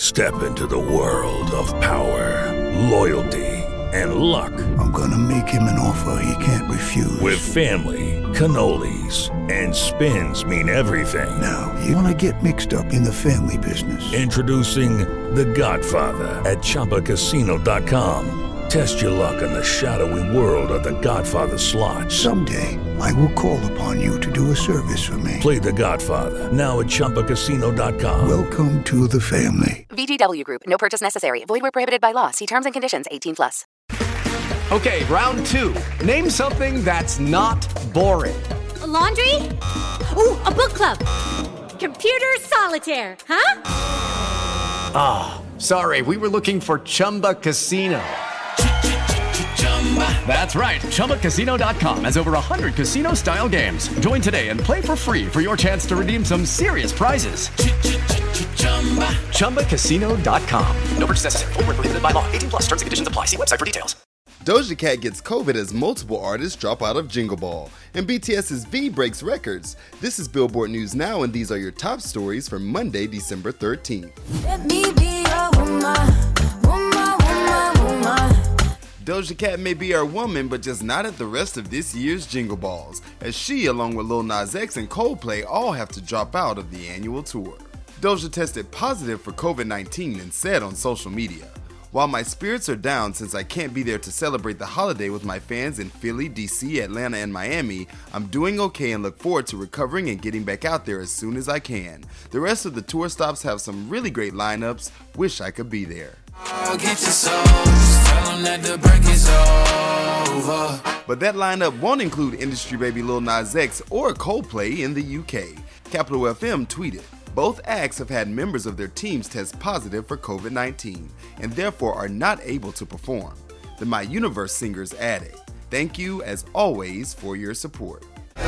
Step into the world of power, loyalty, and luck. I'm gonna make him an offer he can't refuse. With family, cannolis, and spins mean everything. Now, you wanna get mixed up in the family business. Introducing The Godfather at ChumbaCasino.com. Test your luck in the shadowy world of The Godfather slot. Someday, I will call upon you to do a service for me. Play The Godfather, now at ChumbaCasino.com. Welcome to the family. VGW Group. No purchase necessary. Void where prohibited by law. See terms and conditions. 18+. Okay, round two. Name something that's not boring. A laundry? Ooh, a book club. Computer solitaire, huh? Ah, sorry, we were looking for Chumba Casino. That's right, ChumbaCasino.com has over 100 casino-style games. Join today and play for free for your chance to redeem some serious prizes. ChumbaCasino.com. No purchase necessary. Void where prohibited by law. 18+. Terms and conditions apply. See website for details. Doja Cat gets COVID as multiple artists drop out of Jingle Ball, and BTS's V breaks records. This is Billboard News Now, and these are your top stories for Monday, December 13th. Let me be your woman, woman, woman, woman. Doja Cat may be our woman, but just not at the rest of this year's Jingle Balls, as she, along with Lil Nas X and Coldplay, all have to drop out of the annual tour. Doja tested positive for COVID-19 and said on social media, "While my spirits are down since I can't be there to celebrate the holiday with my fans in Philly, DC, Atlanta, and Miami, I'm doing okay and look forward to recovering and getting back out there as soon as I can. The rest of the tour stops have some really great lineups. Wish I could be there." But that lineup won't include industry baby Lil Nas X or Coldplay in the UK. Capital FM tweeted, "Both acts have had members of their teams test positive for COVID-19 and therefore are not able to perform." The My Universe singers added, "Thank you as always for your support."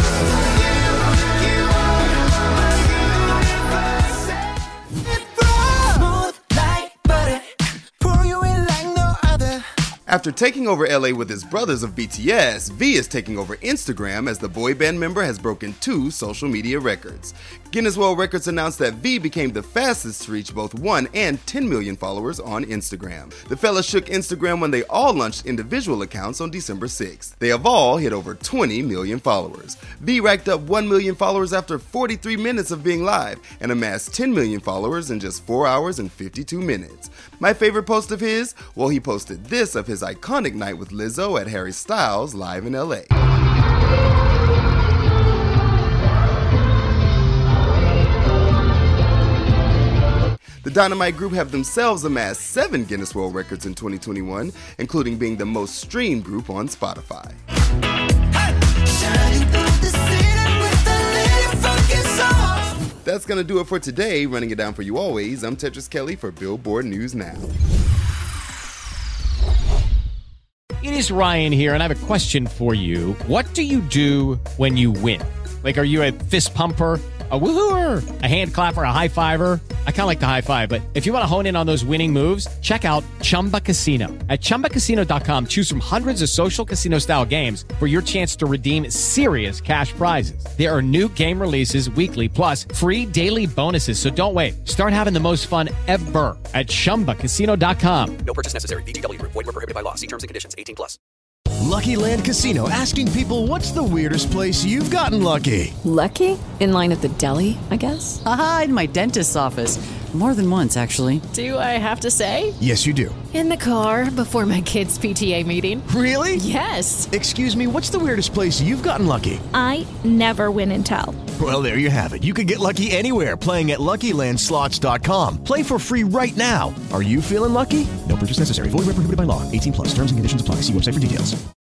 After taking over LA with his brothers of BTS, V is taking over Instagram as the boy band member has broken 2 social media records. Guinness World Records announced that V became the fastest to reach both 1 and 10 million followers on Instagram. The fellas shook Instagram when they all launched individual accounts on December 6th. They have all hit over 20 million followers. V racked up 1 million followers after 43 minutes of being live and amassed 10 million followers in just 4 hours and 52 minutes. My favorite post of his? Well, he posted this of his iconic night with Lizzo at Harry Styles live in LA. The Dynamite Group have themselves amassed 7 Guinness World Records in 2021, including being the most streamed group on Spotify. That's gonna do it for today. Running it down for you always, I'm Tetris Kelly for Billboard News Now. It is Ryan here, and I have a question for you. What do you do when you win? Like, are you a fist pumper, a woohooer, a hand clapper, a high fiver? I kind of like the high five, but if you want to hone in on those winning moves, check out Chumba Casino. At ChumbaCasino.com, choose from hundreds of social casino-style games for your chance to redeem serious cash prizes. There are new game releases weekly, plus free daily bonuses, so don't wait. Start having the most fun ever at ChumbaCasino.com. No purchase necessary. VGW Group. Void where prohibited by law. See terms and conditions. 18+. Lucky Land Casino, asking people, what's the weirdest place you've gotten lucky? Lucky? In line at the deli, I guess? Aha, in my dentist's office. More than once, actually. Do I have to say? Yes, you do. In the car before my kids' PTA meeting. Really? Yes. Excuse me, what's the weirdest place you've gotten lucky? I never win and tell. Well, there you have it. You can get lucky anywhere, playing at LuckyLandSlots.com. Play for free right now. Are you feeling lucky? No purchase necessary. Void where prohibited by law. 18+. Terms and conditions apply. See website for details.